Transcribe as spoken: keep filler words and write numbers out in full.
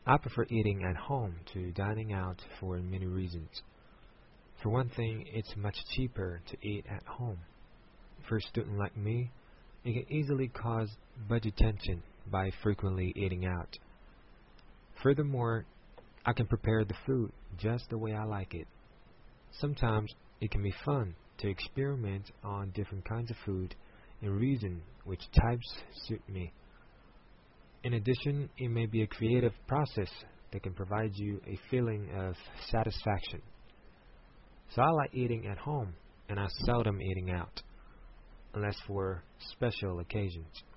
I prefer eating at home to dining out for many reasons. For one thing, it's much cheaper to eat at home. For a student like me, it can easily cause budget tension by frequently eating out. Furthermore, I can prepare the food just the way I like it. Sometimes it can be fun to experiment on different kinds of food and reason which types suit me. In addition, it may be a creative process that can provide you a feeling of satisfaction. So I like eating at home, and I seldom eating out, unless for special occasions.